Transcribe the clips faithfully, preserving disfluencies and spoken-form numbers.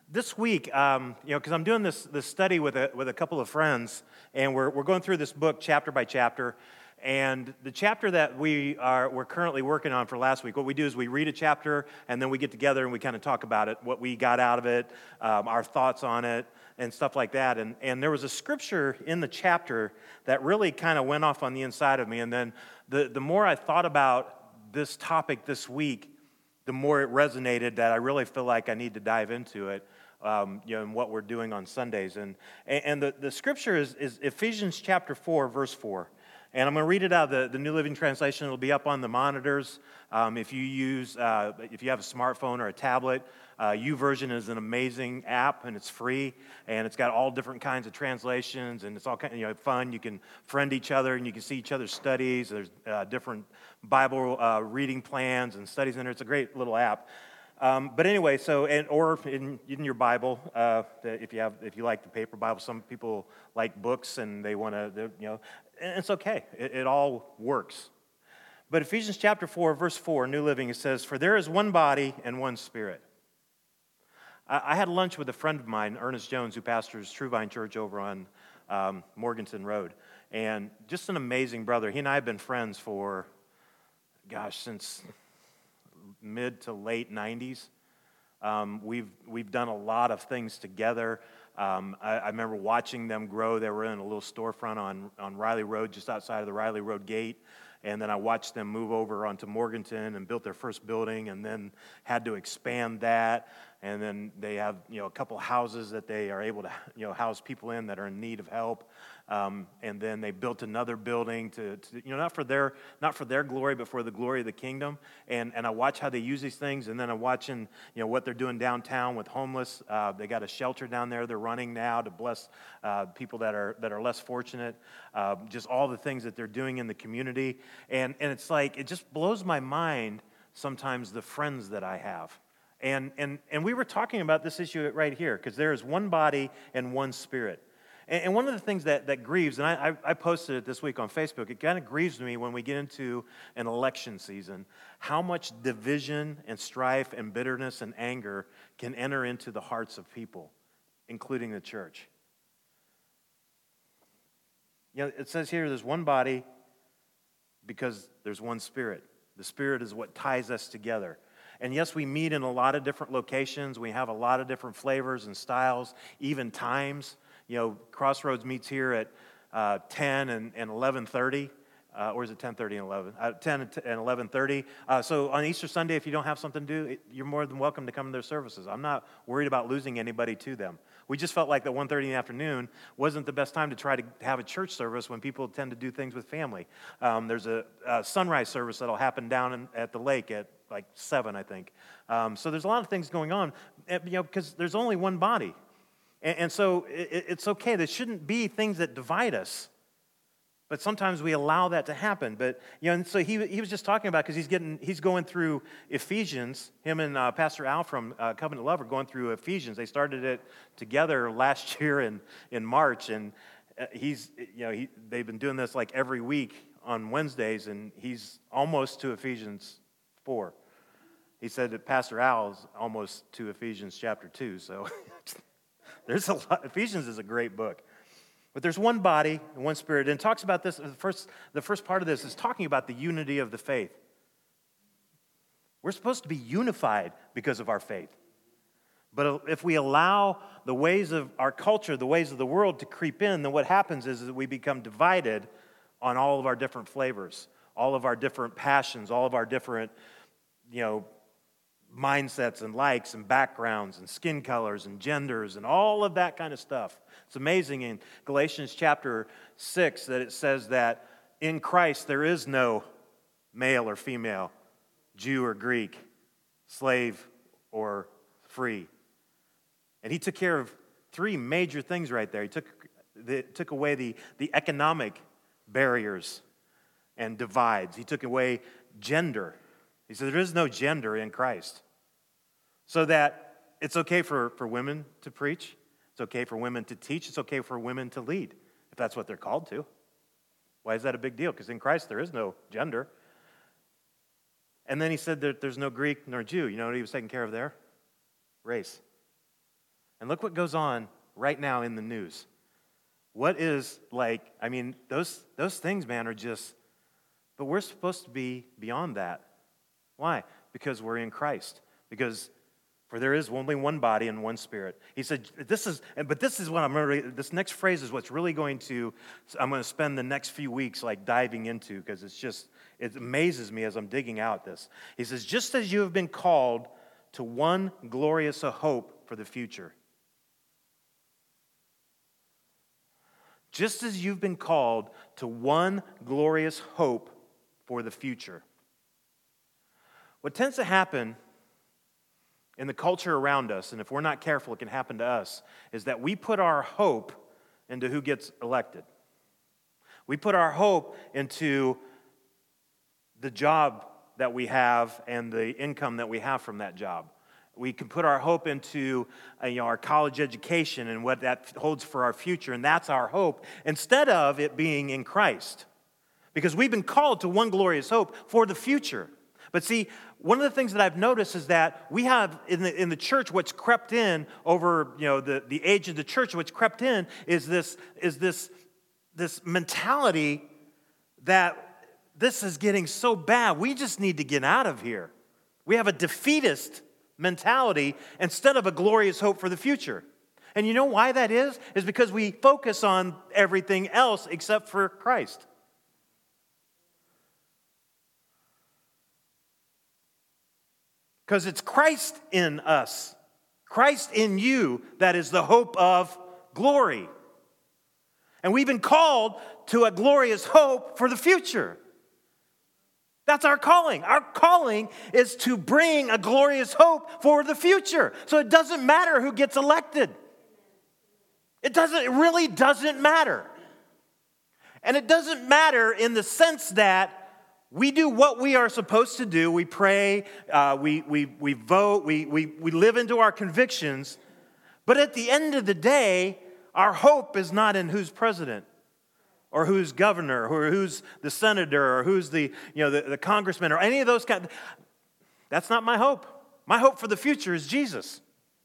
This week, um, you know, because I'm doing this this study with a with a couple of friends, and we're we're going through this book chapter by chapter. And the chapter that we are we're currently working on for last week, what we do is we read a chapter, and then we get together and we kind of talk about it, what we got out of it, um, our thoughts on it, and stuff like that. And and there was a scripture in the chapter that really kind of went off on the inside of me. And then the the more I thought about this topic this week, the more it resonated that I really feel like I need to dive into it. Um, you know, and what we're doing on Sundays. And and the, the scripture is, is Ephesians chapter four, verse four. And I'm going to read it out of the, the New Living Translation. It'll be up on the monitors. Um, if you use, uh, if you have a smartphone or a tablet, uh, YouVersion is an amazing app, and it's free, and it's got all different kinds of translations, and it's all kind of, you know, fun. You can friend each other, and you can see each other's studies. There's uh, different Bible uh, reading plans and studies in there. It's a great little app. Um, but anyway, so and or in, in your Bible, uh, if you have if you like the paper Bible, some people like books and they want to, you know, and it's okay. It, it all works. But Ephesians chapter four, verse four, New Living, it says, "For there is one body and one Spirit." I, I had lunch with a friend of mine, Ernest Jones, who pastors True Vine Church over on um, Morganton Road, and just an amazing brother. He and I have been friends for, gosh, since mid to late nineties. Um, we've we've done a lot of things together. Um, I, I remember watching them grow. They were in a little storefront on, on Riley Road, just outside of the Riley Road gate. And then I watched them move over onto Morganton and built their first building, and then had to expand that. And then they have, you know, a couple houses that they are able to, you know, house people in that are in need of help. Um, and then they built another building to, to, you know, not for their not for their glory, but for the glory of the kingdom. And and I watch how they use these things, and then I'm watching, you know, what they're doing downtown with homeless. Uh, they got a shelter down there they're running now to bless uh, people that are that are less fortunate. Uh, just all the things that they're doing in the community, and and it's like it just blows my mind sometimes the friends that I have. And and and we were talking about this issue right here, because there is one body and one Spirit. And, and one of the things that, that grieves, and I, I, I posted it this week on Facebook, it kind of grieves me when we get into an election season, how much division and strife and bitterness and anger can enter into the hearts of people, including the church. You know, it says here there's one body because there's one Spirit. The Spirit is what ties us together. And yes, we meet in a lot of different locations. We have a lot of different flavors and styles, even times. You know, Crossroads meets here at uh, ten and, and eleven thirty. Uh, or is it ten thirty and eleven? Uh, ten and eleven thirty. Uh, so on Easter Sunday, if you don't have something to do, you're more than welcome to come to their services. I'm not worried about losing anybody to them. We just felt like that one thirty in the afternoon wasn't the best time to try to have a church service when people tend to do things with family. Um, there's a, a sunrise service that'll happen down in, at the lake at like seven, I think. Um, so there's a lot of things going on, you know, because there's only one body. And, and so it, it's okay. There shouldn't be things that divide us. But sometimes we allow that to happen. But, you know, and so he he was just talking about, because he's getting he's going through Ephesians. Him and uh, Pastor Al from uh, Covenant Love are going through Ephesians. They started it together last year in, in March, and he's you know he they've been doing this like every week on Wednesdays, and he's almost to Ephesians four. He said that Pastor Al is almost to Ephesians chapter two. So there's a lot. Ephesians is a great book. But there's one body and one Spirit. And it talks about this, the first, the first part of this is talking about the unity of the faith. We're supposed to be unified because of our faith. But if we allow the ways of our culture, the ways of the world to creep in, then what happens is that we become divided on all of our different flavors, all of our different passions, all of our different, you know, mindsets and likes and backgrounds and skin colors and genders and all of that kind of stuff. It's amazing in Galatians chapter six that it says that in Christ there is no male or female, Jew or Greek, slave or free. And he took care of three major things right there. He took, the, took away the, the economic barriers and divides. He took away gender. He said there is no gender in Christ. So that it's okay for, for women to preach. It's okay for women to teach. It's okay for women to lead, if that's what they're called to. Why is that a big deal? Because in Christ there is no gender. And then he said that there's no Greek nor Jew. You know what he was taking care of there? Race. And look what goes on right now in the news. What is like, I mean, those, those things, man, are just, but we're supposed to be beyond that. Why? Because we're in Christ. Because for there is only one body and one spirit. He said, this is, but this is what I'm really, this next phrase is what's really going to, I'm going to spend the next few weeks like diving into, because it's just, it amazes me as I'm digging out this. He says, just as you have been called to one glorious hope for the future. Just as you've been called to one glorious hope for the future. What tends to happen in the culture around us, and if we're not careful, it can happen to us, is that we put our hope into who gets elected. We put our hope into the job that we have and the income that we have from that job. We can put our hope into uh, you know, our college education and what that holds for our future, and that's our hope, instead of it being in Christ. Because we've been called to one glorious hope for the future. But see, one of the things that I've noticed is that we have in the in the church what's crept in over you know the, the age of the church. What's crept in is this is this this mentality that this is getting so bad. We just need to get out of here. We have a defeatist mentality instead of a glorious hope for the future. And you know why that is? Is because we focus on everything else except for Christ. Because it's Christ in us, Christ in you, that is the hope of glory. And we've been called to a glorious hope for the future. That's our calling. Our calling is to bring a glorious hope for the future. So it doesn't matter who gets elected. It doesn't, it really doesn't matter. And it doesn't matter in the sense that we do what we are supposed to do. We pray, uh, we, we, we vote, we, we, we live into our convictions. But at the end of the day, our hope is not in who's president or who's governor or who's the senator or who's the, you know, the, the congressman or any of those kind. That's not my hope. My hope for the future is Jesus.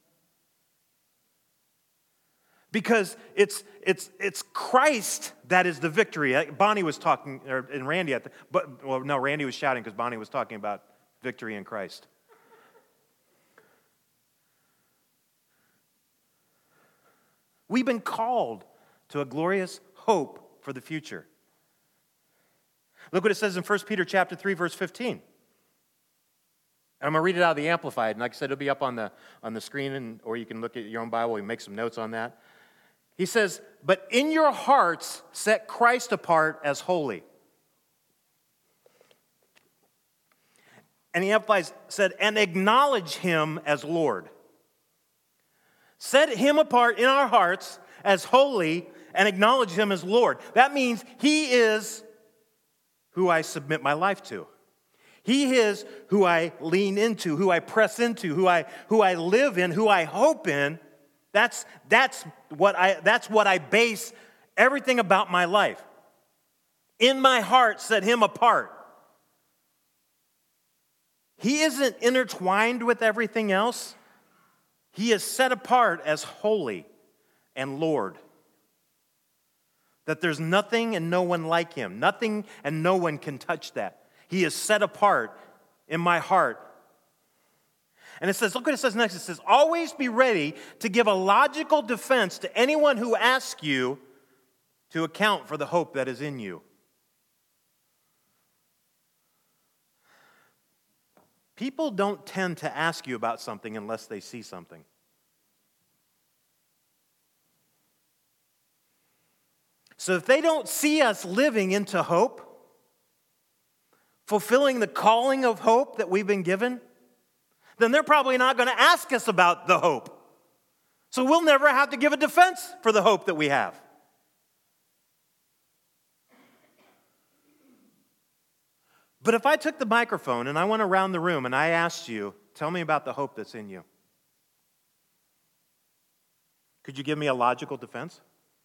Because it's it's it's Christ that is the victory. Bonnie was talking, or and Randy, at the, but well, no, Randy was shouting because Bonnie was talking about victory in Christ. We've been called to a glorious hope for the future. Look what it says in First Peter chapter three, verse fifteen. And I'm going to read it out of the Amplified. And like I said, it'll be up on the on the screen, and or you can look at your own Bible and make some notes on that. He says, but in your hearts set Christ apart as holy. And he amplifies, said, and acknowledge him as Lord. Set him apart in our hearts as holy and acknowledge him as Lord. That means he is who I submit my life to. He is who I lean into, who I press into, who I who I live in, who I hope in. That's, that's, what I, that's what I base everything about my life. In my heart, set him apart. He isn't intertwined with everything else. He is set apart as holy and Lord. That there's nothing and no one like him. Nothing and no one can touch that. He is set apart in my heart. And it says, look what it says next. It says, always be ready to give a logical defense to anyone who asks you to account for the hope that is in you. People don't tend to ask you about something unless they see something. So if they don't see us living into hope, fulfilling the calling of hope that we've been given, then they're probably not going to ask us about the hope. So we'll never have to give a defense for the hope that we have. But if I took the microphone and I went around the room and I asked you, tell me about the hope that's in you, could you give me a logical defense?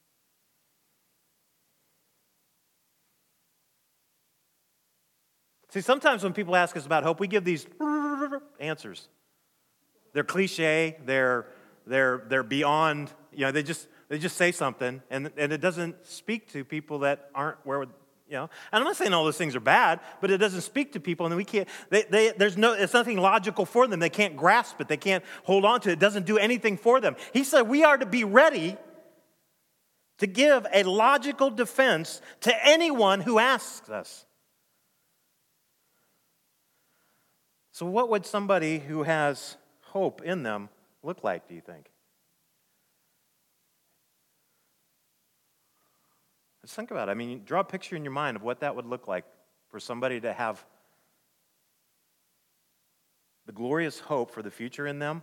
See, sometimes when people ask us about hope, we give these answers. They're cliche, they're, they're they're beyond, you know, they just they just say something, and, and it doesn't speak to people that aren't where, you know. And I'm not saying all those things are bad, but it doesn't speak to people, and we can't, they, they, there's no, it's nothing logical for them. They can't grasp it. They can't hold on to it. It doesn't do anything for them. He said we are to be ready to give a logical defense to anyone who asks us. So what would somebody who has hope in them look like, do you think? Let's think about it. I mean, draw a picture in your mind of what that would look like for somebody to have the glorious hope for the future in them.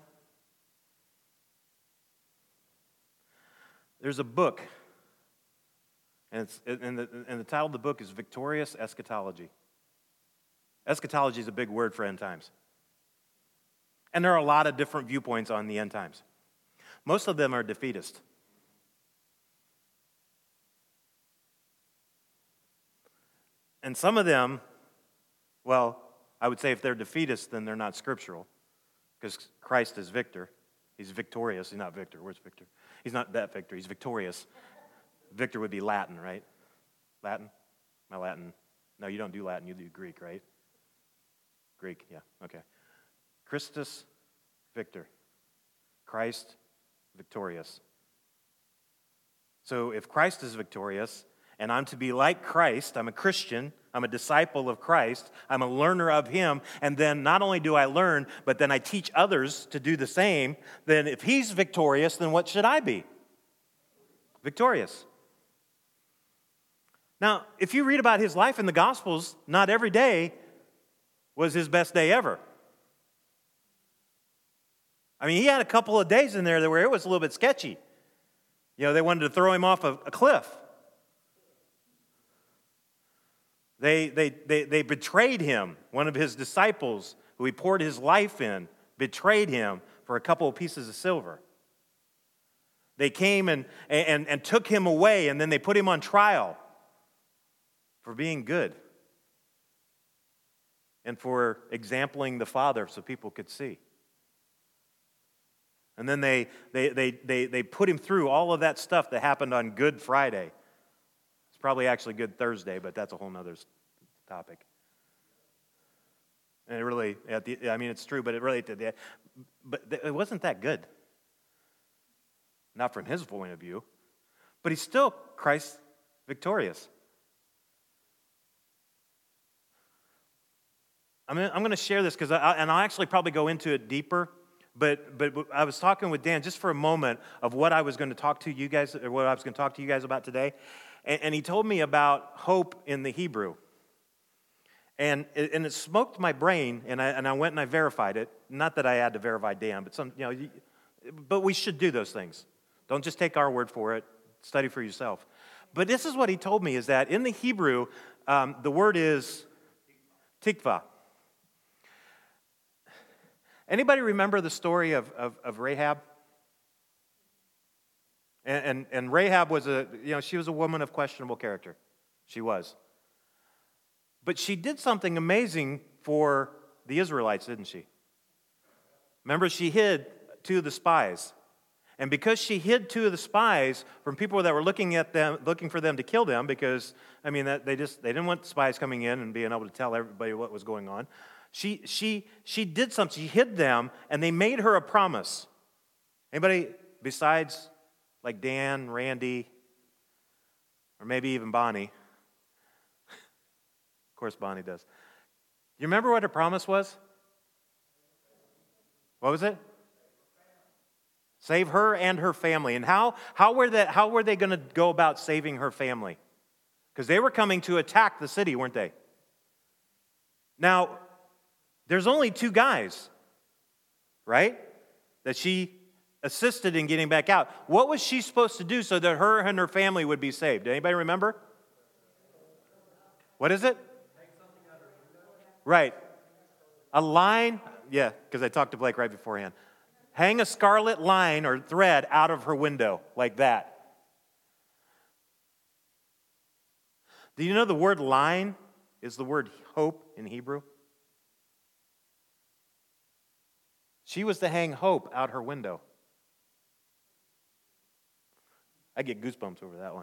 There's a book, and, it's, and, the, and the title of the book is Victorious Eschatology. Eschatology is a big word for end times. And there are a lot of different viewpoints on the end times. Most of them are defeatist. And some of them, well, I would say if they're defeatist, then they're not scriptural, because Christ is victor. He's victorious. He's not victor. Where's victor? He's not that victor. He's victorious. Victor would be Latin, right? Latin? My Latin. No, you don't do Latin. You do Greek, right? Greek, yeah, okay. Christus victor. Christ victorious. So if Christ is victorious, and I'm to be like Christ, I'm a Christian, I'm a disciple of Christ, I'm a learner of Him, and then not only do I learn, but then I teach others to do the same, then if He's victorious, then what should I be? Victorious. Now, if you read about His life in the Gospels, not every day was His best day ever. I mean, He had a couple of days in there where it was a little bit sketchy. You know, they wanted to throw Him off a, a cliff. They, they, they, they betrayed Him. One of His disciples, who He poured His life in, betrayed Him for a couple of pieces of silver. They came and, and, and took Him away, and then they put Him on trial for being good and for exempling the Father so people could see. And then they, they, they, they, they put Him through all of that stuff that happened on Good Friday. It's probably actually Good Thursday, but that's a whole other topic. And it really, at the, I mean, it's true, but it really did. But it wasn't that good. Not from His point of view. But He's still Christ victorious. I'm going, I'm going to share this because, I, and I'll actually probably go into it deeper. But but I was talking with Dan just for a moment of what I was going to talk to you guys, or what I was going to talk to you guys about today. And, and he told me about hope in the Hebrew. And it, and it smoked my brain, and I and I went and I verified it. Not that I had to verify Dan, but some, you know, you, but we should do those things. Don't just take our word for it. Study for yourself. But this is what he told me, is that in the Hebrew, um, the word is tikva. Anybody remember the story of, of, of Rahab? And, and, and Rahab was a, you know, she was a woman of questionable character. She was. But she did something amazing for the Israelites, didn't she? Remember, she hid two of the spies. And because she hid two of the spies from people that were looking at them, looking for them to kill them, because, I mean, that they just, they didn't want spies coming in and being able to tell everybody what was going on. She, she, she did something. She hid them, and they made her a promise. Anybody besides like Dan, Randy, or maybe even Bonnie? Of course, Bonnie does. You remember what her promise was? What was it? Save her and her family. And how, how were they, how were they going to go about saving her family? Because they were coming to attack the city, weren't they? Now, there's only two guys, right, that she assisted in getting back out. What was she supposed to do so that her and her family would be saved? Anybody remember? What is it? Right. A line, yeah, because I talked to Blake right beforehand. Hang a scarlet line or thread out of her window, like that. Do you know the word line is the word hope in Hebrew? She was to hang hope out her window. I get goosebumps over that one.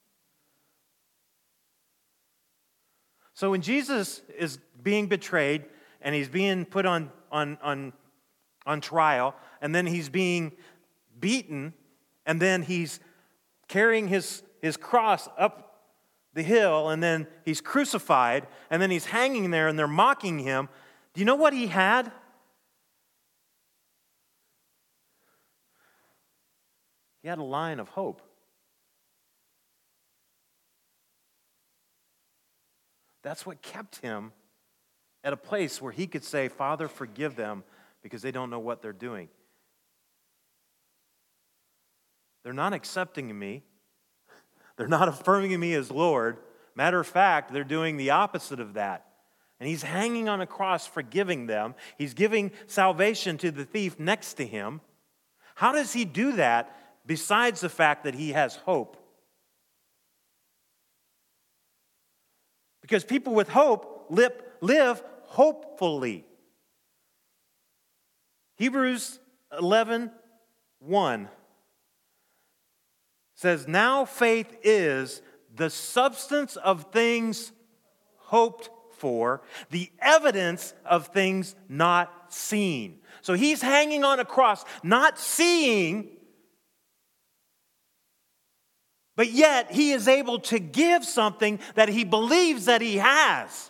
So when Jesus is being betrayed and he's being put on, on, on, on trial, and then he's being beaten, and then he's carrying his, his cross up the hill, and then he's crucified, and then he's hanging there, and they're mocking him. Do you know what he had? He had a line of hope. That's what kept him at a place where he could say, Father, forgive them because they don't know what they're doing. They're not accepting me. They're not affirming me as Lord. Matter of fact, they're doing the opposite of that. And he's hanging on a cross, forgiving them. He's giving salvation to the thief next to him. How does he do that besides the fact that he has hope? Because people with hope live, live hopefully. Hebrews eleven one says, now faith is the substance of things hoped for, the evidence of things not seen. So he's hanging on a cross, not seeing, but yet he is able to give something that he believes that he has.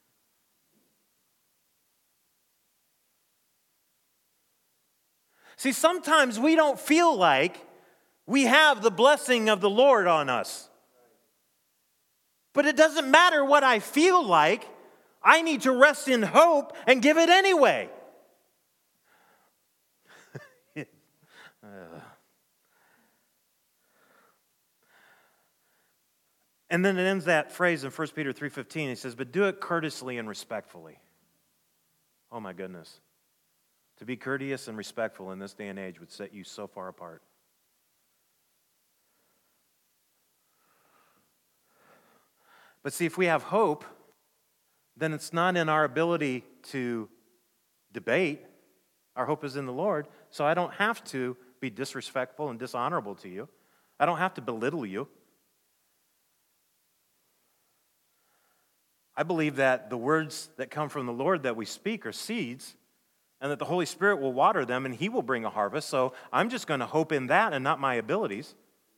See, sometimes we don't feel like we have the blessing of the Lord on us. But it doesn't matter what I feel like. I need to rest in hope and give it anyway. uh. And then it ends that phrase in First Peter three fifteen. He says, but do it courteously and respectfully. Oh my goodness. To be courteous and respectful in this day and age would set you so far apart. But see, if we have hope, then it's not in our ability to debate. Our hope is in the Lord. So I don't have to be disrespectful and dishonorable to you. I don't have to belittle you. I believe that the words that come from the Lord that we speak are seeds, and that the Holy Spirit will water them and He will bring a harvest. So I'm just going to hope in that and not my abilities.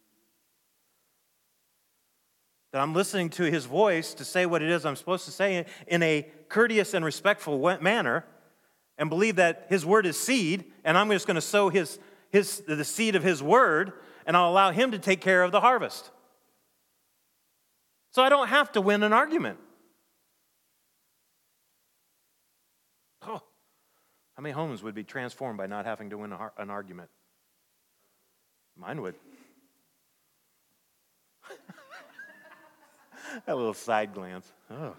That I'm listening to His voice to say what it is I'm supposed to say in a courteous and respectful manner, and believe that His word is seed, and I'm just going to sow his, his, the seed of His word, and I'll allow Him to take care of the harvest. So I don't have to win an argument. Oh, how many homes would be transformed by not having to win a, an argument? Mine would. A little side glance. Oh.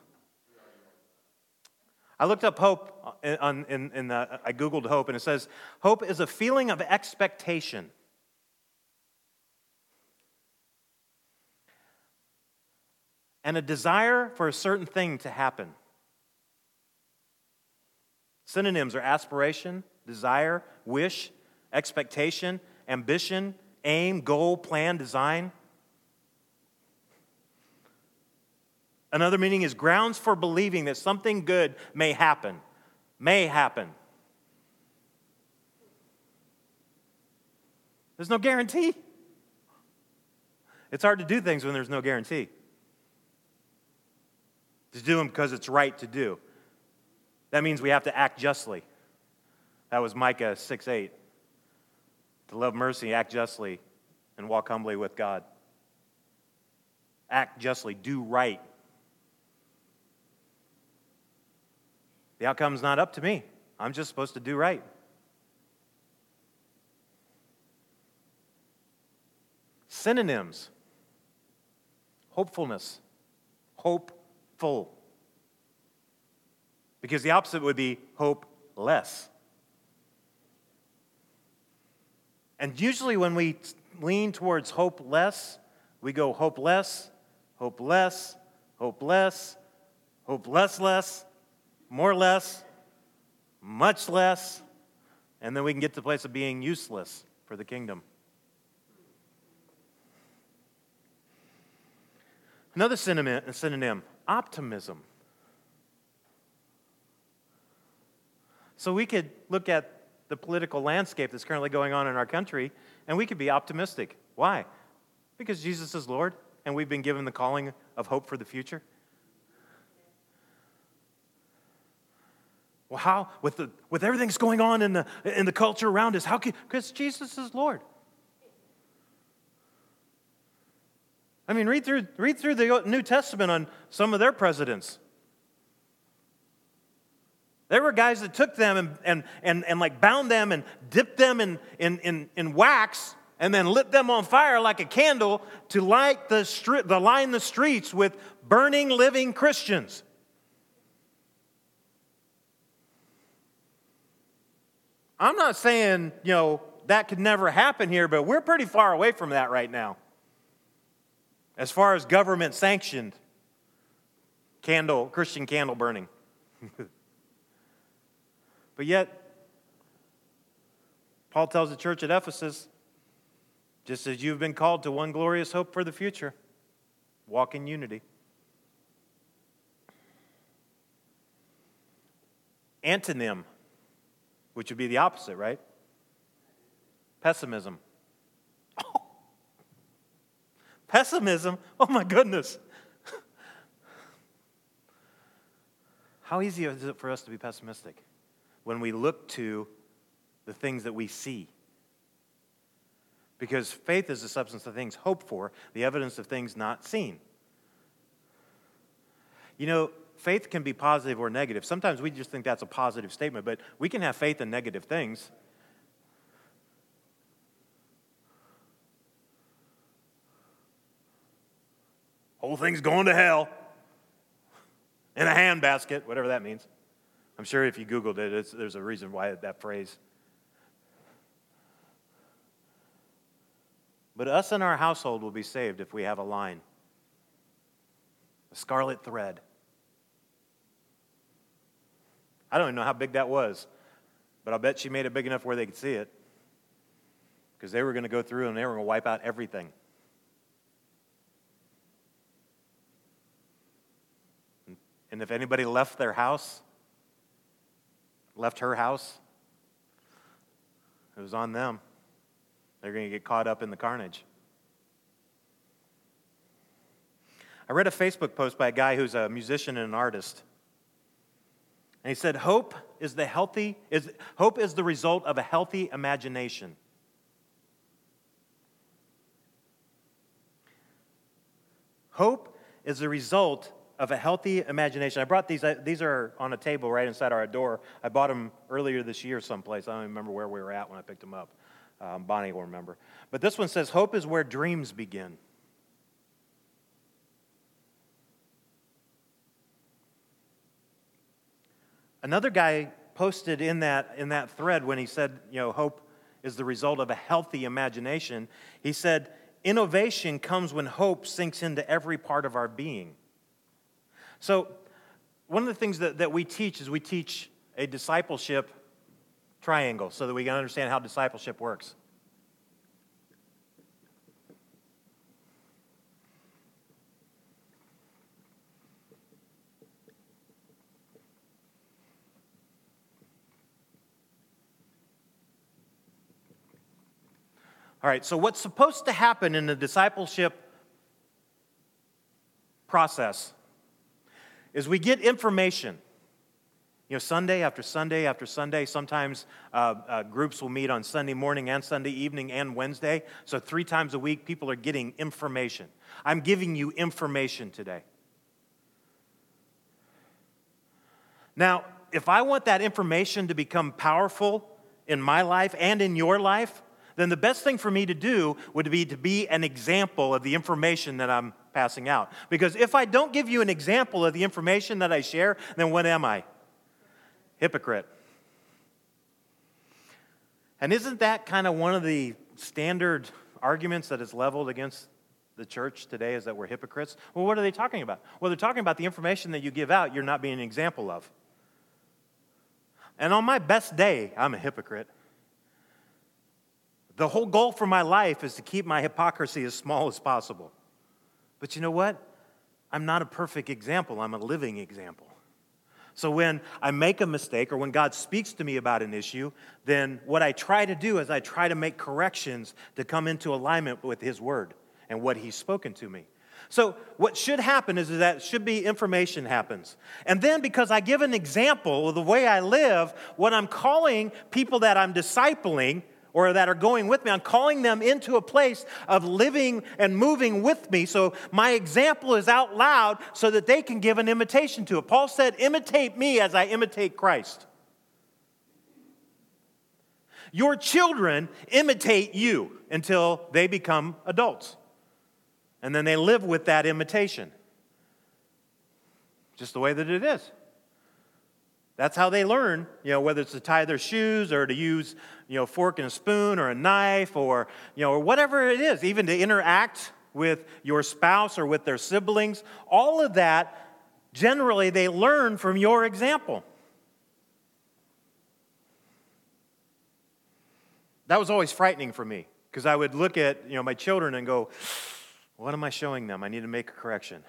I looked up hope, in, in, in the, I Googled hope, and it says, hope is a feeling of expectation. And a desire for a certain thing to happen. Synonyms are aspiration, desire, wish, expectation, ambition, aim, goal, plan, design. Another meaning is grounds for believing that something good may happen. May happen. There's no guarantee. It's hard to do things when there's no guarantee. To do them because it's right to do. That means we have to act justly. That was Micah six eight. To love mercy, act justly, and walk humbly with God. Act justly, do right. The outcome's not up to me. I'm just supposed to do right. Synonyms. Hopefulness. Hopeful. Because the opposite would be hopeless. And usually when we lean towards hopeless, we go hopeless, hopeless, hopeless, hopeless less, more less, much less, and then we can get to the place of being useless for the kingdom. Another synonym, synonym, optimism. So we could look at the political landscape that's currently going on in our country, and we could be optimistic. Why? Because Jesus is Lord, and we've been given the calling of hope for the future. Well, how, with the with everything that's going on in the in the culture around us, how can, because Jesus is Lord. I mean, read through read through the New Testament on some of their presidents. There were guys that took them and and and, and like bound them and dipped them in, in, in, in wax and then lit them on fire like a candle to light the stri- the line the streets with burning living Christians. I'm not saying, you know, that could never happen here, but we're pretty far away from that right now. As far as government sanctioned candle, Christian candle burning. But yet, Paul tells the church at Ephesus, just as you've been called to one glorious hope for the future, walk in unity. Antonym, which would be the opposite, right? Pessimism. Oh. Pessimism? Oh my goodness. How easy is it for us to be pessimistic when we look to the things that we see? Because faith is the substance of things hoped for, the evidence of things not seen. You know, faith can be positive or negative. Sometimes we just think that's a positive statement, but we can have faith in negative things. Whole thing's going to hell in a handbasket, whatever that means. I'm sure if you Googled it, it's, there's a reason why that phrase. But us and our household will be saved if we have a line, a scarlet thread. I don't even know how big that was, but I'll bet she made it big enough where they could see it, because they were going to go through and they were going to wipe out everything. And if anybody left their house, left her house, it was on them. They're going to get caught up in the carnage. I read a Facebook post by a guy who's a musician and an artist. And he said, hope is the healthy is hope is the result of a healthy imagination. Hope is the result of a healthy imagination. I brought these, these are on a table right inside our door. I bought them earlier this year someplace. I don't even remember where we were at when I picked them up. Um, Bonnie will remember. But this one says, hope is where dreams begin. Another guy posted in that, in that thread when he said, you know, hope is the result of a healthy imagination. He said, innovation comes when hope sinks into every part of our being. So one of the things that, that we teach is we teach a discipleship triangle so that we can understand how discipleship works. All right, so what's supposed to happen in the discipleship process is we get information. You know, Sunday after Sunday after Sunday, sometimes uh, uh, groups will meet on Sunday morning and Sunday evening and Wednesday. So three times a week, people are getting information. I'm giving you information today. Now, if I want that information to become powerful in my life and in your life, then the best thing for me to do would be to be an example of the information that I'm passing out. Because if I don't give you an example of the information that I share, then what am I? Hypocrite. And isn't that kind of one of the standard arguments that is leveled against the church today, is that we're hypocrites? Well, what are they talking about? Well, they're talking about the information that you give out you're not being an example of. And on my best day, I'm a hypocrite. The whole goal for my life is to keep my hypocrisy as small as possible. But you know what? I'm not a perfect example. I'm a living example. So when I make a mistake or when God speaks to me about an issue, then what I try to do is I try to make corrections to come into alignment with His Word and what He's spoken to me. So what should happen is that should be information happens. And then because I give an example of the way I live, what I'm calling people that I'm discipling or that are going with me, I'm calling them into a place of living and moving with me. So my example is out loud so that they can give an imitation to it. Paul said, imitate me as I imitate Christ. Your children imitate you until they become adults. And then they live with that imitation. Just the way that it is. That's how they learn, you know, whether it's to tie their shoes or to use, you know, a fork and a spoon or a knife or, you know, or whatever it is, even to interact with your spouse or with their siblings. All of that, generally, they learn from your example. That was always frightening for me because I would look at, you know, my children and go, what am I showing them? I need to make a correction.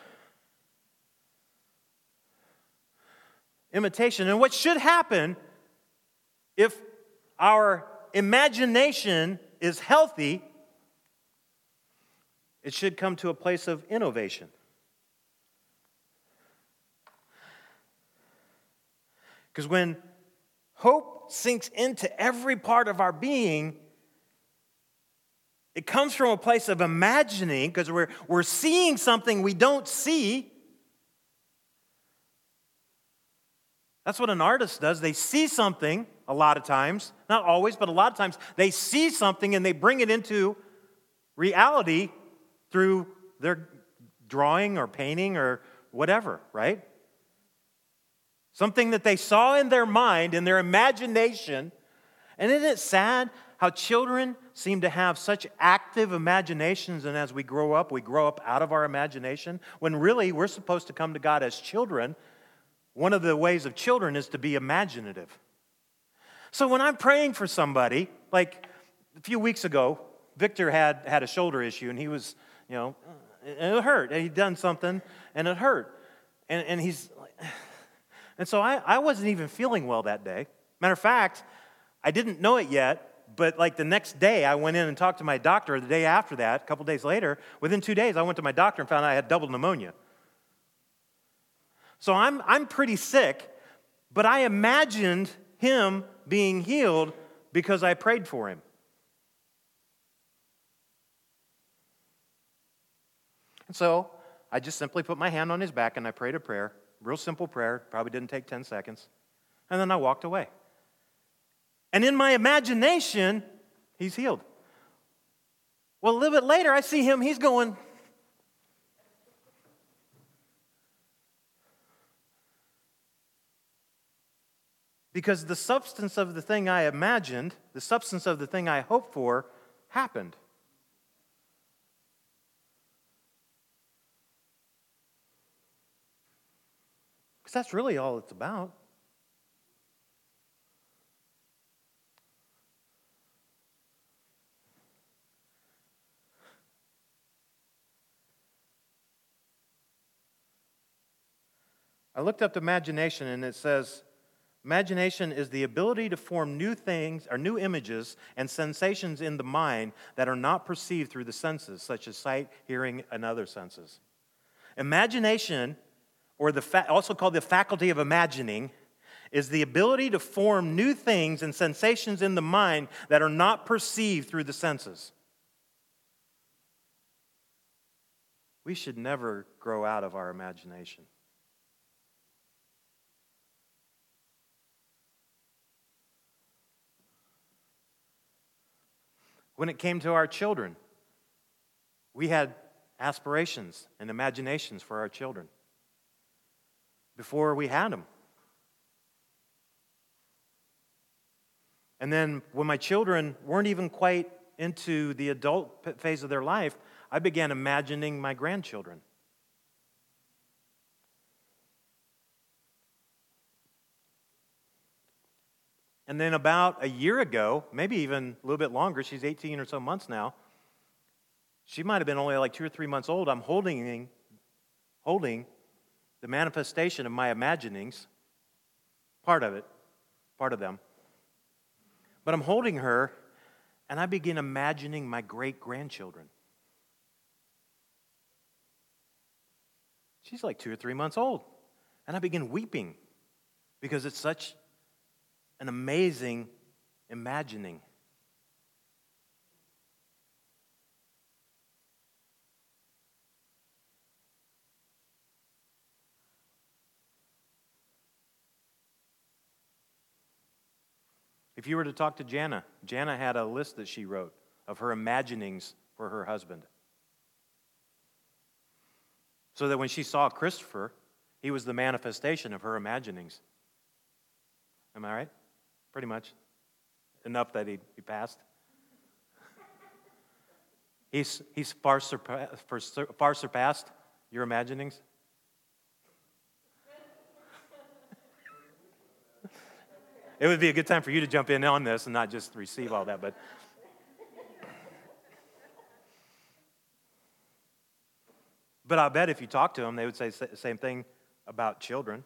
Imitation. And what should happen if our imagination is healthy, it should come to a place of innovation. Because when hope sinks into every part of our being, it comes from a place of imagining, because we're, we're seeing something we don't see. That's what an artist does. They see something a lot of times, not always, but a lot of times, they see something and they bring it into reality through their drawing or painting or whatever, right? Something that they saw in their mind, in their imagination. And isn't it sad how children seem to have such active imaginations, and as we grow up, we grow up out of our imagination, when really we're supposed to come to God as children. One of the ways of children is to be imaginative. So when I'm praying for somebody, like a few weeks ago, Victor had, had a shoulder issue, and he was, you know, and it hurt. And he'd done something, and it hurt. And, and he's, and so I, I wasn't even feeling well that day. Matter of fact, I didn't know it yet, but like the next day, I went in and talked to my doctor. The day after that, a couple days later, within two days, I went to my doctor and found out I had double pneumonia. So I'm, I'm pretty sick, but I imagined him being healed because I prayed for him. And so I just simply put my hand on his back and I prayed a prayer, real simple prayer, probably didn't take ten seconds, and then I walked away. And in my imagination, he's healed. Well, a little bit later, I see him, he's going, because the substance of the thing I imagined, the substance of the thing I hoped for, happened. Because that's really all it's about. I looked up imagination, and it says, imagination is the ability to form new things or new images and sensations in the mind that are not perceived through the senses, such as sight, hearing, and other senses. Imagination, or the fa- also called the faculty of imagining, is the ability to form new things and sensations in the mind that are not perceived through the senses. We should never grow out of our imagination. When it came to our children, we had aspirations and imaginations for our children before we had them. And then when my children weren't even quite into the adult phase of their life, I began imagining my grandchildren. And then about a year ago, maybe even a little bit longer, she's eighteen or so months now, she might have been only like two or three months old, I'm holding holding the manifestation of my imaginings, part of it, part of them. But I'm holding her, and I begin imagining my great-grandchildren. She's like two or three months old. And I begin weeping because it's such an amazing imagining. If you were to talk to Jana, Jana had a list that she wrote of her imaginings for her husband. So that when she saw Christopher, he was the manifestation of her imaginings. Am I right? Pretty much. Enough that he, he passed. He's, he's far, surpa- far surpassed your imaginings. It would be a good time for you to jump in on this and not just receive all that, but but I bet if you talk to them, they would say the same thing about children.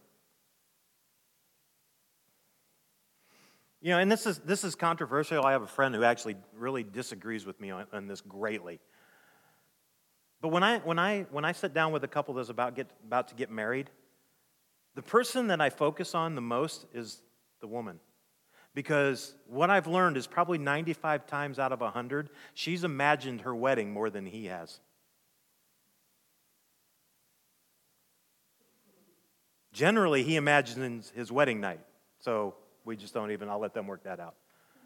You know, and this is this is controversial. I have a friend who actually really disagrees with me on, on this greatly. But when I when I when I sit down with a couple that's about get about to get married, the person that I focus on the most is the woman. Because what I've learned is probably ninety-five times out of one hundred, she's imagined her wedding more than he has. Generally, he imagines his wedding night. So we just don't even, I'll let them work that out.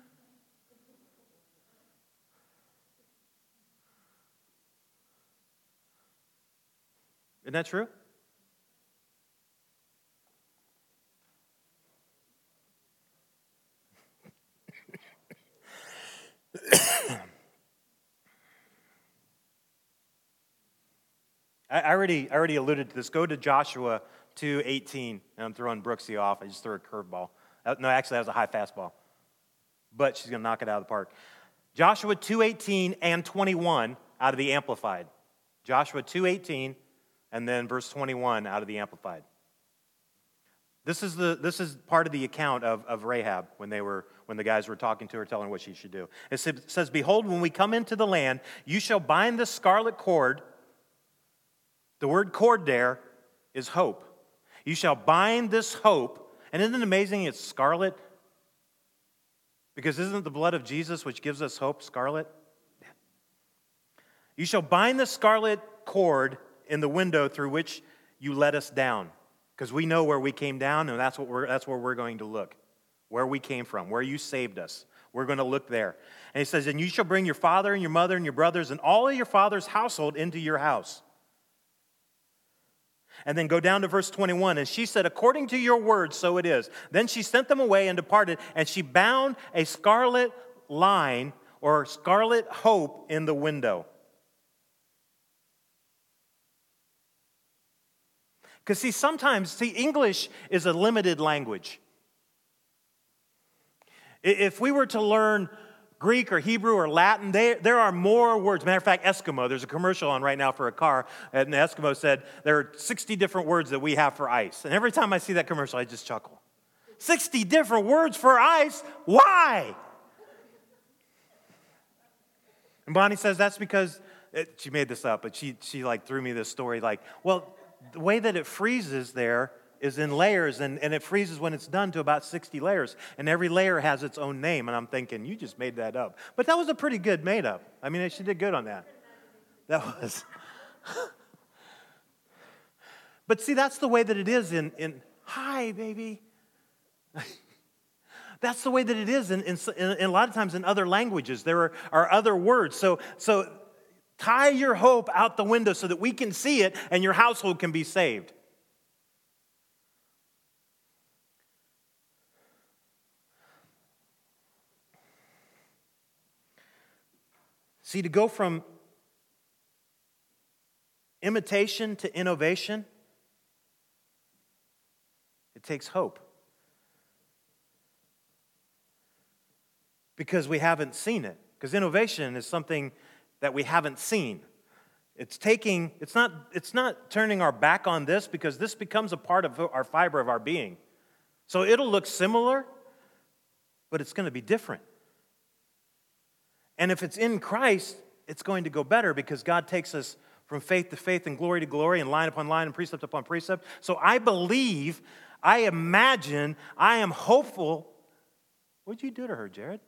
Isn't that true? I already, I already alluded to this. Go to Joshua two eighteen, and I'm throwing Brooksy off. I just threw a curveball. No, actually, that was a high fastball. But she's going to knock it out of the park. Joshua two eighteen and twenty-one out of the Amplified. Joshua two eighteen and then verse twenty-one out of the Amplified. This is the this is part of the account of, of Rahab when they were when the guys were talking to her, telling her what she should do. It says, "Behold, when we come into the land, you shall bind the scarlet cord." The word cord there is hope. You shall bind this hope. And isn't it amazing it's scarlet? Because isn't the blood of Jesus which gives us hope scarlet? You shall bind the scarlet cord in the window through which you let us down. Because we know where we came down, and that's what we're that's where we're going to look. Where we came from, where you saved us. We're going to look there. And he says, "And you shall bring your father and your mother and your brothers and all of your father's household into your house." And then go down to verse twenty-one. "And she said, according to your word, so it is. Then she sent them away and departed, and she bound a scarlet line or scarlet hope in the window." Because see, sometimes, see, English is a limited language. If we were to learn Greek or Hebrew or Latin, they, there are more words. Matter of fact, Eskimo, there's a commercial on right now for a car, and the Eskimo said there are sixty different words that we have for ice. And every time I see that commercial, I just chuckle. sixty different words for ice? Why? And Bonnie says that's because, it, she made this up, but she, she like threw me this story like, well, the way that it freezes there is in layers, and, and it freezes when it's done to about sixty layers. And every layer has its own name. And I'm thinking, you just made that up. But that was a pretty good made-up. I mean, she did good on that. That was. But see, that's the way that it is in, in hi, baby. That's the way that it is in, in, in, in a lot of times in other languages. There are, are other words. So, so tie your hope out the window so that we can see it and your household can be saved. See, to go from imitation to innovation, it takes hope. Because we haven't seen it. Because innovation is something that we haven't seen. It's taking, it's not, it's not turning our back on this, because this becomes a part of our fiber of our being. So it'll look similar, but it's going to be different. And if it's in Christ, it's going to go better, because God takes us from faith to faith and glory to glory and line upon line and precept upon precept. So I believe, I imagine, I am hopeful. What'd you do to her, Jared?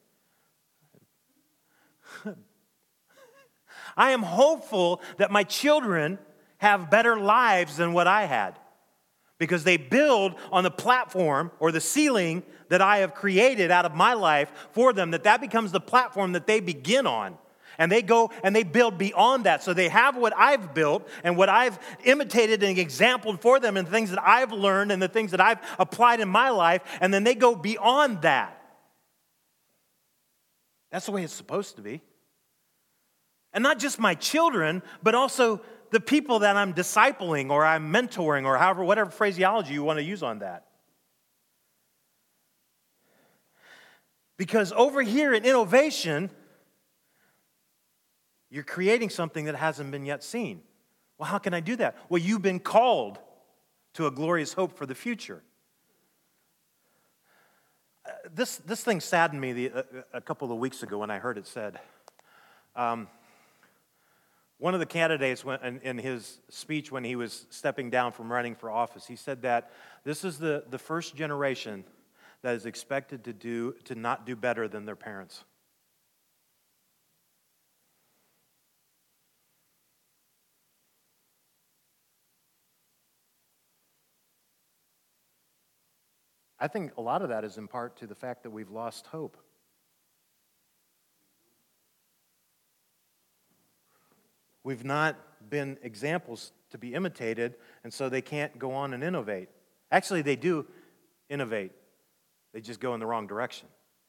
I am hopeful that my children have better lives than what I had, because they build on the platform or the ceiling that I have created out of my life for them, that that becomes the platform that they begin on. And they go and they build beyond that. So they have what I've built and what I've imitated and exampled for them, and things that I've learned and the things that I've applied in my life, and then they go beyond that. That's the way it's supposed to be. And not just my children, but also the people that I'm discipling or I'm mentoring, or however, whatever phraseology you want to use on that. Because over here in innovation, you're creating something that hasn't been yet seen. Well, how can I do that? Well, you've been called to a glorious hope for the future. Uh, this, this thing saddened me the, a, a couple of weeks ago when I heard it said. Um, One of the candidates, in, in his speech when he was stepping down from running for office, he said that this is the, the first generation that is expected to do to not do better than their parents. I think a lot of that is in part to the fact that we've lost hope. We've not been examples to be imitated, and so they can't go on and innovate. Actually, they do innovate. They just go in the wrong direction.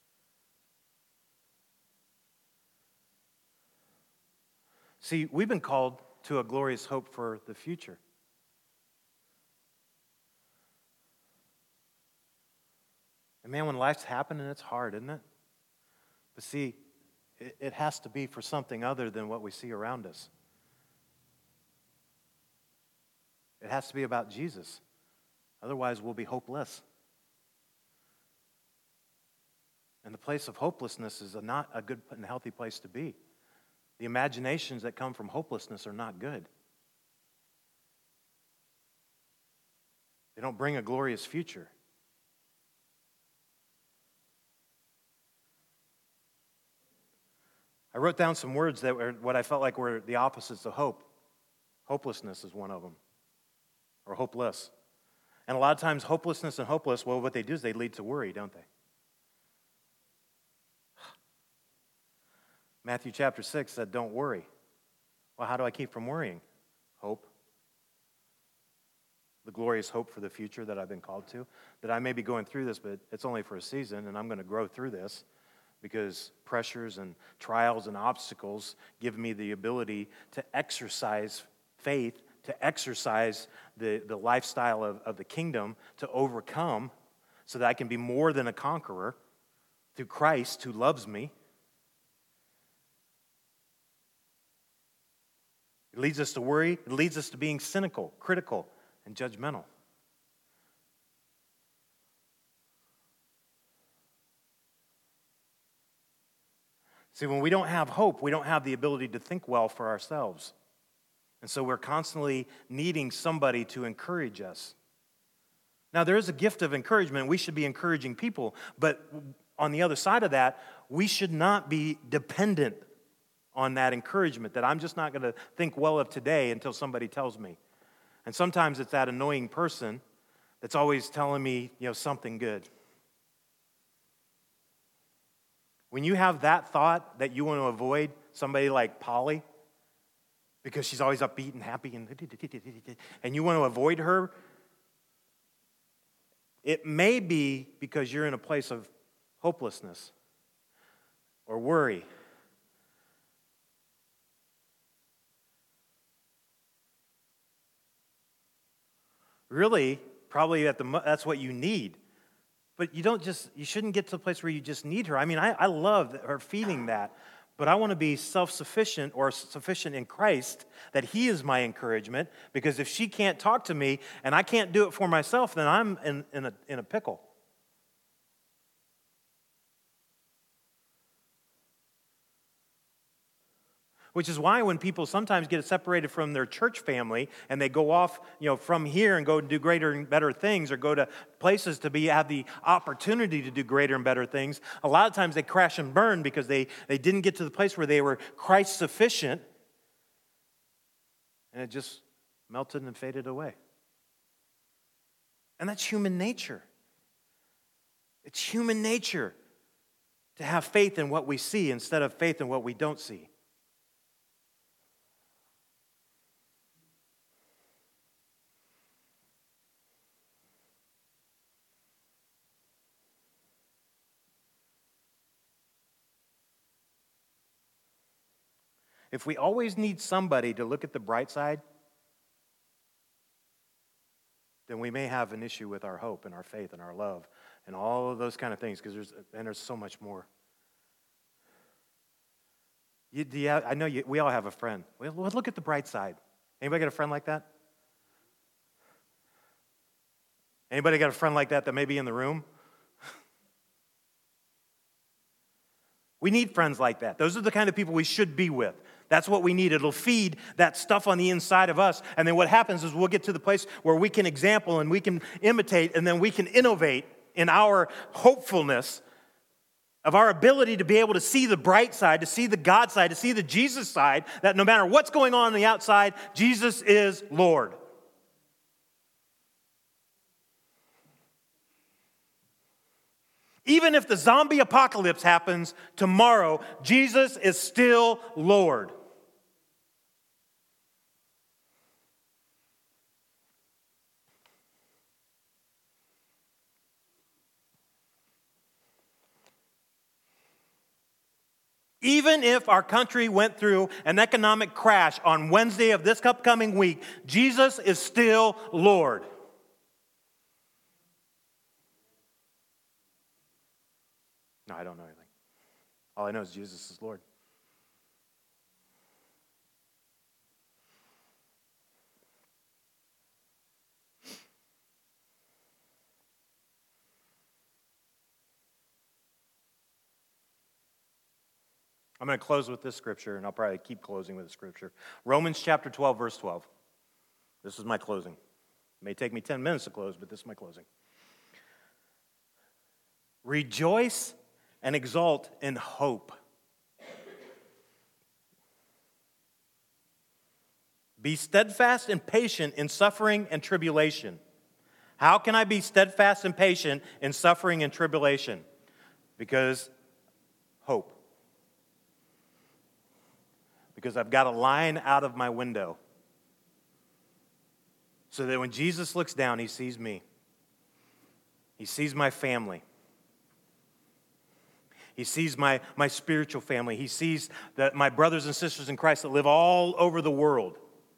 See, we've been called to a glorious hope for the future. And man, when life's happening, it's hard, isn't it? But see, it, it has to be for something other than what we see around us. It has to be about Jesus. Otherwise, we'll be hopeless. And the place of hopelessness is a not a good and healthy place to be. The imaginations that come from hopelessness are not good. They don't bring a glorious future. I wrote down some words that were what I felt like were the opposites of hope. Hopelessness is one of them. Or hopeless. And a lot of times hopelessness and hopeless, well, what they do is they lead to worry, don't they? Matthew chapter six said, don't worry. Well, how do I keep from worrying? Hope. The glorious hope for the future that I've been called to. That I may be going through this, but it's only for a season, and I'm going to grow through this, because pressures and trials and obstacles give me the ability to exercise faith, to exercise the, the lifestyle of, of the kingdom, to overcome, so that I can be more than a conqueror through Christ who loves me. It leads us to worry. It leads us to being cynical, critical, and judgmental. See, when we don't have hope, we don't have the ability to think well for ourselves. And so we're constantly needing somebody to encourage us. Now, there is a gift of encouragement. We should be encouraging people. But on the other side of that, we should not be dependent on that encouragement, that I'm just not going to think well of today until somebody tells me. And sometimes it's that annoying person that's always telling me, you know, something good. When you have that thought that you want to avoid somebody like Polly, because she's always upbeat and happy, and, and you want to avoid her, it may be because you're in a place of hopelessness or worry. Really, probably at the that's what you need. But you don't just, you shouldn't get to the place where you just need her. I mean, I, I love her feeling that. But I want to be self-sufficient or sufficient in Christ, that He is my encouragement, because if she can't talk to me and I can't do it for myself, then I'm in, in, a, in a pickle. Which is why when people sometimes get separated from their church family and they go off, you know, from here and go and do greater and better things, or go to places to be have the opportunity to do greater and better things, a lot of times they crash and burn because they, they didn't get to the place where they were Christ sufficient, and it just melted and faded away. And that's human nature. It's human nature to have faith in what we see instead of faith in what we don't see. If we always need somebody to look at the bright side, then we may have an issue with our hope and our faith and our love and all of those kind of things, because there's and there's so much more. You, do you have, I know you, we all have a friend. Well, let's look at the bright side. Anybody got a friend like that? Anybody got a friend like that that may be in the room? We need friends like that. Those are the kind of people we should be with. That's what we need. It'll feed that stuff on the inside of us. And then what happens is we'll get to the place where we can example and we can imitate, and then we can innovate in our hopefulness of our ability to be able to see the bright side, to see the God side, to see the Jesus side, that no matter what's going on on the outside, Jesus is Lord. Even if the zombie apocalypse happens tomorrow, Jesus is still Lord. Even if our country went through an economic crash on Wednesday of this upcoming week, Jesus is still Lord. No, I don't know anything. All I know is Jesus is Lord. I'm going to close with this scripture, and I'll probably keep closing with the scripture. Romans chapter twelve, verse twelve. This is my closing. It may take me ten minutes to close, but this is my closing. Rejoice and exult in hope. Be steadfast and patient in suffering and tribulation. How can I be steadfast and patient in suffering and tribulation? Because hope. Because I've got a line out of my window, so that when Jesus looks down, He sees me. He sees my family. He sees my, my spiritual family. He sees that my brothers and sisters in Christ that live all over the world.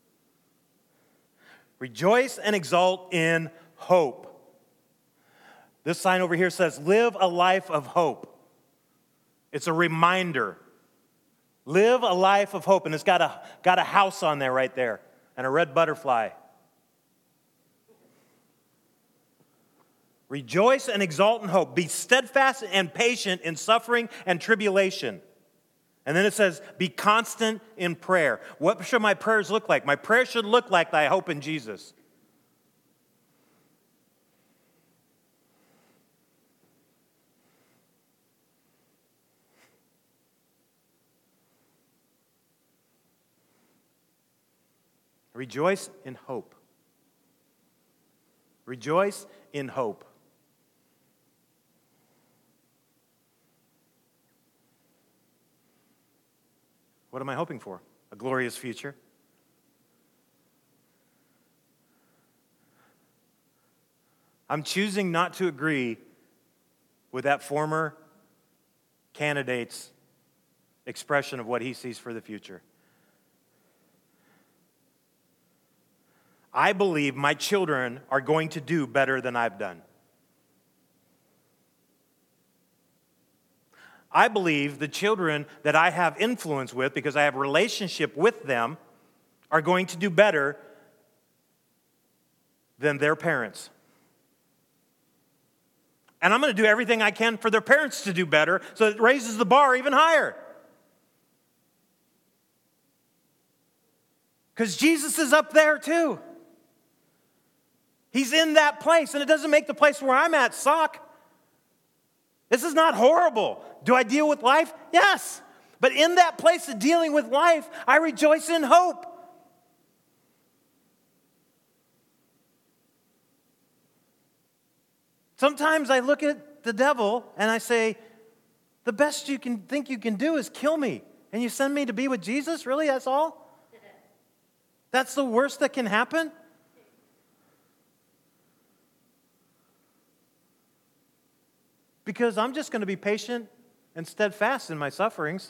Rejoice and exult in hope. This sign over here says, live a life of hope. It's a reminder. Live a life of hope. And it's got a, got a house on there right there and a red butterfly. Rejoice and exult in hope. Be steadfast and patient in suffering and tribulation. And then it says, be constant in prayer. What should my prayers look like? My prayers should look like I hope in Jesus. Rejoice in hope. Rejoice in hope. What am I hoping for? A glorious future? I'm choosing not to agree with that former candidate's expression of what he sees for the future. I believe my children are going to do better than I've done. I believe the children that I have influence with, because I have a relationship with them, are going to do better than their parents. And I'm going to do everything I can for their parents to do better, so it raises the bar even higher. Because Jesus is up there too. He's in that place, and it doesn't make the place where I'm at suck. This is not horrible. Do I deal with life? Yes. But in that place of dealing with life, I rejoice in hope. Sometimes I look at the devil and I say, the best you can think you can do is kill me. And you send me to be with Jesus? Really, that's all? That's the worst that can happen? Because I'm just going to be patient and steadfast in my sufferings.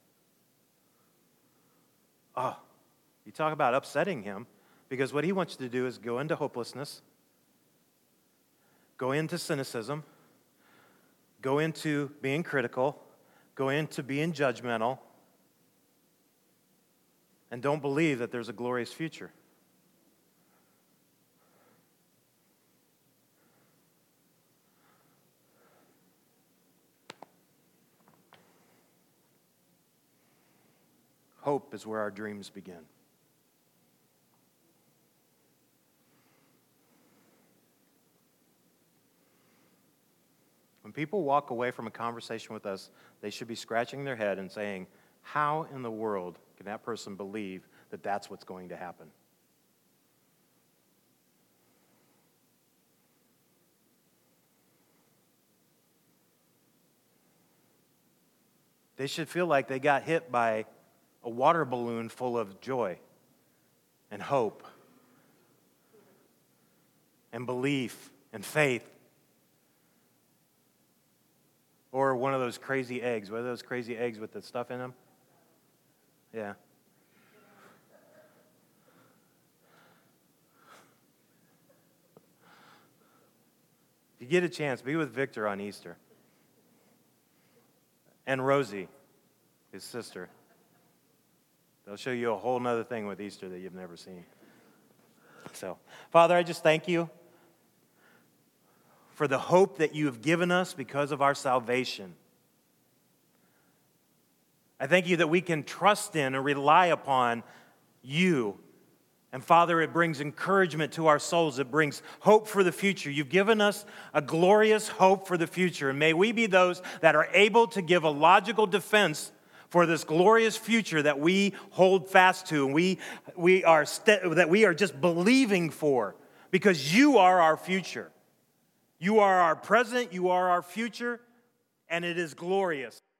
Oh, you talk about upsetting him, because what he wants you to do is go into hopelessness, go into cynicism, go into being critical, go into being judgmental, and don't believe that there's a glorious future. Hope is where our dreams begin. When people walk away from a conversation with us, they should be scratching their head and saying, how in the world can that person believe that that's what's going to happen? They should feel like they got hit by a water balloon full of joy and hope and belief and faith. Or one of those crazy eggs. What are those crazy eggs with the stuff in them? Yeah. If you get a chance, be with Victor on Easter. And Rosie, his sister. They'll show you a whole nother thing with Easter that you've never seen. So, Father, I just thank you for the hope that you have given us because of our salvation. I thank you that we can trust in and rely upon you. And Father, it brings encouragement to our souls. It brings hope for the future. You've given us a glorious hope for the future. And may we be those that are able to give a logical defense for this glorious future that we hold fast to and we, we are st- that we are just believing for, because you are our future. You are our present, you are our future, and it is glorious.